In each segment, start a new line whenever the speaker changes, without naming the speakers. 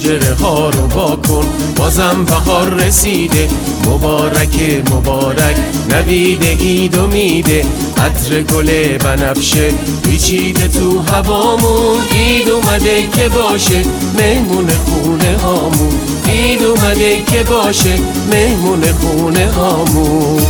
پنجره ها رو وا کن، بازم بهار رسیده. مبارک مبارک نوید عید و میده، عطر گل بنفشه پیچیده تو هوامون. عید اومده که باشه مهمون خونه هامون، عید اومده که باشه مهمون خونه هامون.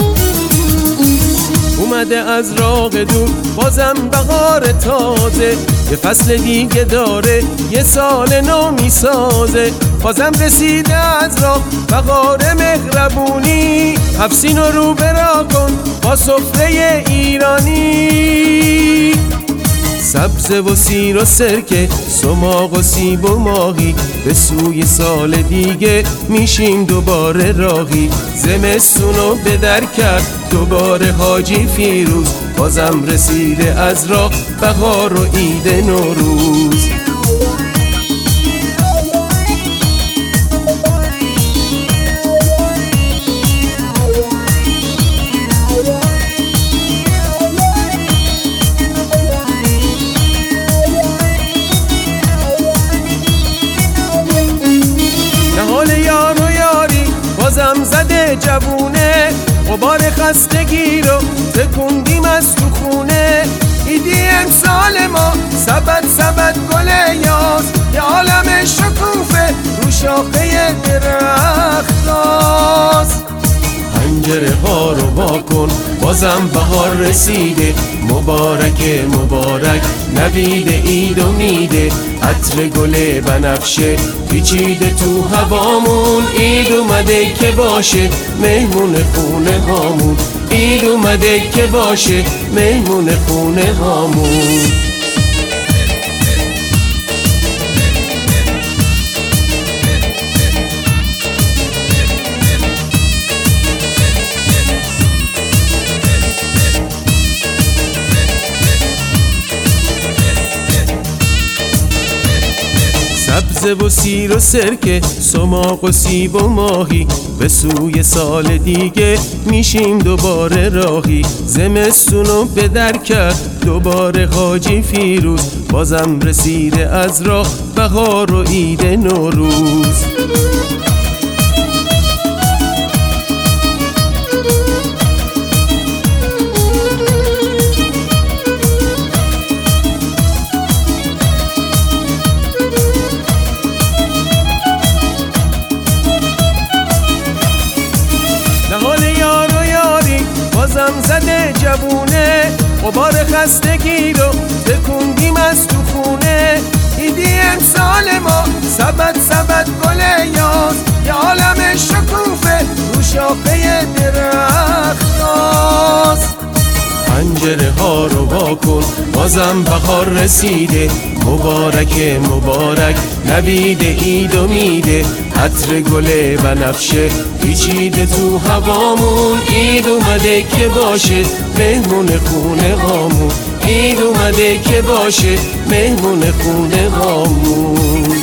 اومده از راه دور بازم بهار تازه، یه فصل دیگه داره یه سال نو میسازه. بازم رسیده از راه بهار مهربونی، حفسین رو برا کن با سفره ایرانی. سبزه و سیر و سرکه، سماق و سیب و ماهی، به سوی سال دیگه میشیم دوباره راهی. زمستونو به در کرد دوباره حاجی فیروز، بازم رسیده از راه بهار و عید نوروز. بازم زده جوونه، غبار خستگی رو تکوندیم از تو خونه. ایدی امسال ما سبد سبد گل یاس، یه عالم شکوفه رو شاخه درختاست. پنجره ها رو وا کن بازم بهار رسیده. مبارک مبارک نوید عید و میده، عطر گل بنفشه پیچیده تو هوامون. عید اومده که باشه مهمون خونه هامون، عید اومده که باشه مهمون خونه هامون. سبزه و سیر و سرکه، سماق و سیب و ماهی، به سوی سال دیگه میشیم دوباره راهی. زمستونو به در کرد دوباره حاجی فیروز، بازم رسیده از راه بهار و عید نوروز. بازم زده جوونه، غبار خستگی رو تکوندیم از تو خونه. ایدی امسال ما سبد سبد گل یاس، یه عالم شکوفه رو شاخه درختاست. پنجره ها رو وا کن بازم بهار رسیده. مبارک مبارک نوید عید و میده، عطر گل بنفشه پیچیده تو هوامون. عید اومده که باشه مهمون خونه هامون، عید اومده که باشه مهمون خونه هامون.